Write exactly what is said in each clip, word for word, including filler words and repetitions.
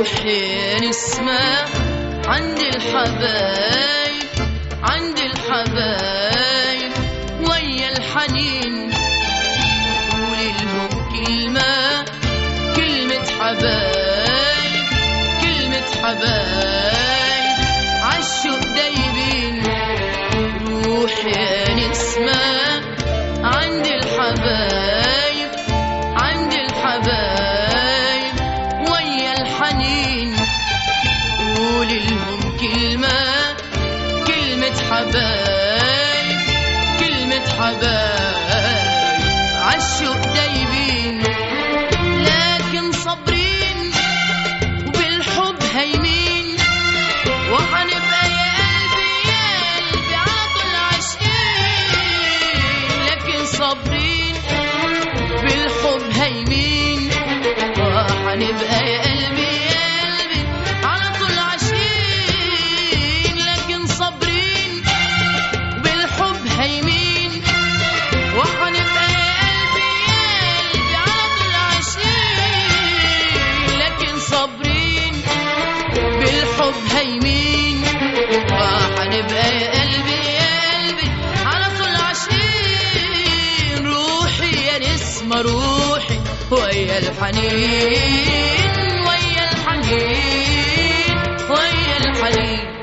روحي نسمة عند الحبايب، عند الحبايب ويا الحنين، قولي لهم كلمة، كلمة حبايب، كلمة حبايب عالشوق دايبين. روحي نسمة عند الحبايب، عند الحبايب ويا الحنين، قولي لهم كلمة، كلمة حبايب، كلمة حبايب عالشوق دايبين. لكن صابرين وبالحب هايمين، وحنبقى يا قلبي يا قلبي على طول عاشقين. لكن صابرين بالحب هايمين، وحنبقى يا قلبي يا قلبي على طول عاشقين. لكن صابرين بالحب هايمين، وحنبقى يا قلبي يا قلبي على طول عاشقين. لكن صابرين بالحب هايمين، وحنبقى يا قلبي يا قلبي على طول عاشقين. روحي يا نسمة روحي ويا الحنين، ويا الحنين، ويا الحنين.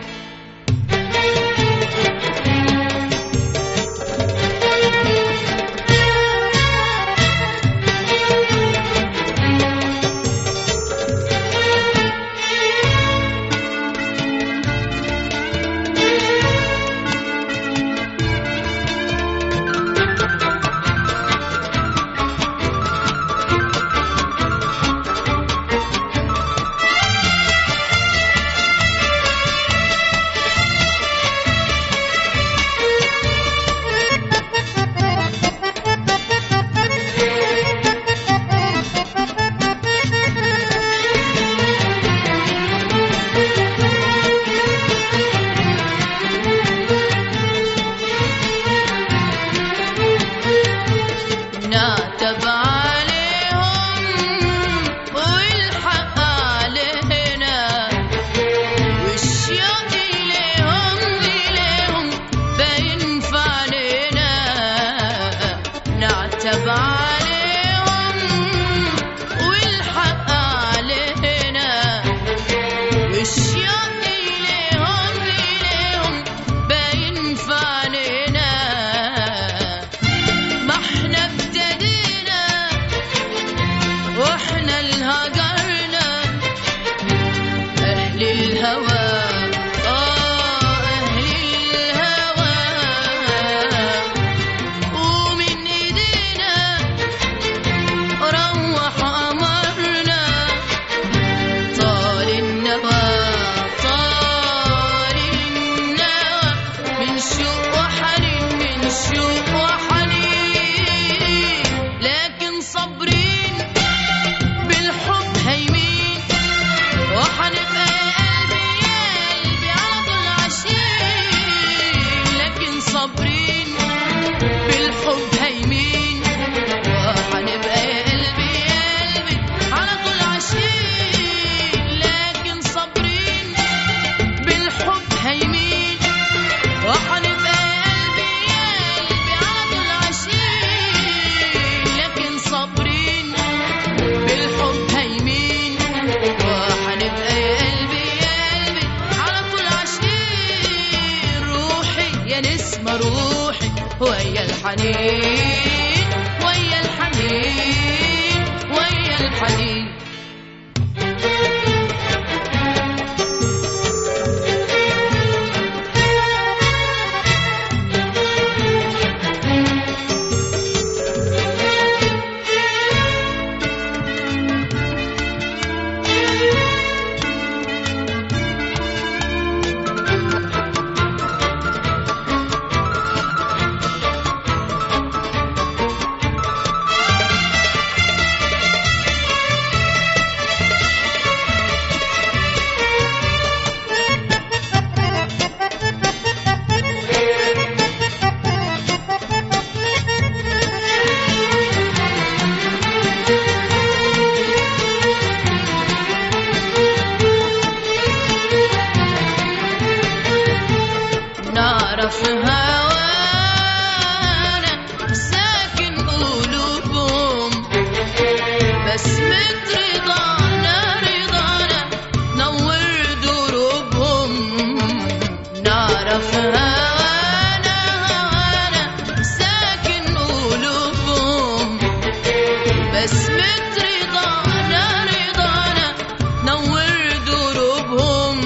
بسمة رضانا رضانا نور دروبهم، نعرف هوانا هوانا ساكن قلوبهم. بسمة رضانا رضانا نور دروبهم،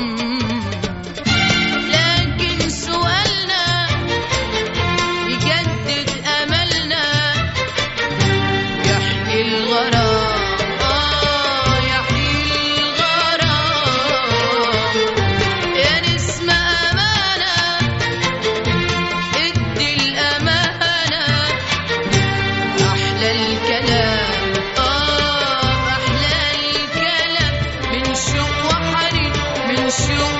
لكن سؤالنا يجدد أملنا، يحيي الغرام آه يحيي الغرام. يا نسمة أمانة ادي الأمانة، أحلى الكلام آه أحلى الكلام، من شوق وحنين من شوق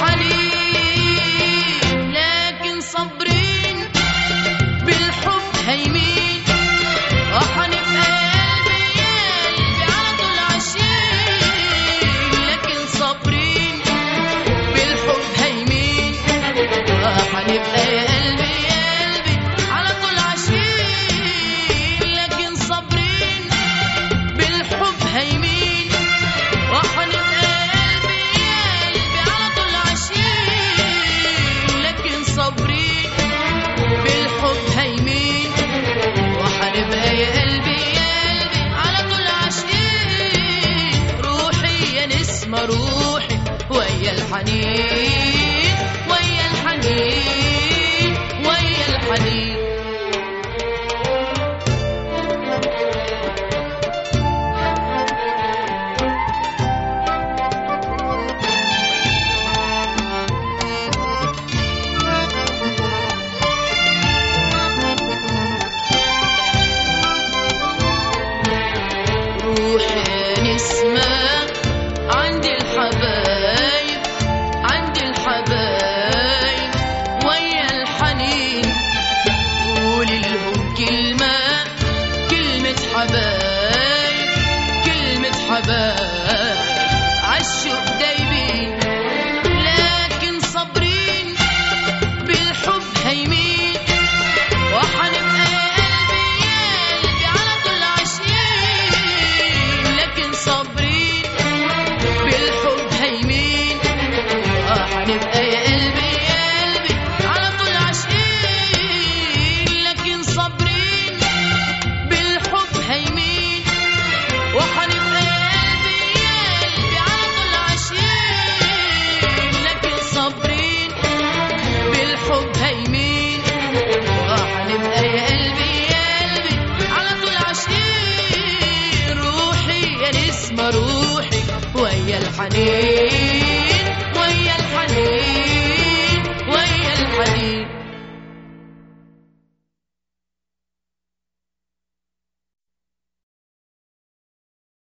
وحنين. لكن صابرين بالحب هيمين، وحنبقى قلبي قلبي على طول عايشين. لكن صابرين بالحب هيمين، وحنبقى قلبي قلبي على طول عايشين. لكن صابرين بالحب هيمين، وحنبقى قلبي قلبي على طول عايشين. لكن صابرين بالحب هيمين، وحنبقى يا قلبي يا قلبي على طول عاشقين. روحي يا نسمة روحي ويا الحنين ويا الحنين ويا الحنين. روحي يا نسمة عند الحبايب عند الحبايب ويا الحنين. قولي لهم كلمة كلمة حبايب كلمة حبايب عالشوق دايبين. لكن صابرين بالحب هيمين، وحنبقى قلبي قلبي على طول عايشين. لكن صابرين بالحب هيمين، وحنبقى يا قلبي قلبي على طول عايشين. لكن صابرين بالحب هيمين، وحنبقى يا قلبي قلبي على طول عايشين. لكن صابرين بالحب هيمين، وحنبقى يا قلبي قلبي على طول عايشين. روحي يا نسمة روحي ويا الحنين ويا الحنين ويا الحنين.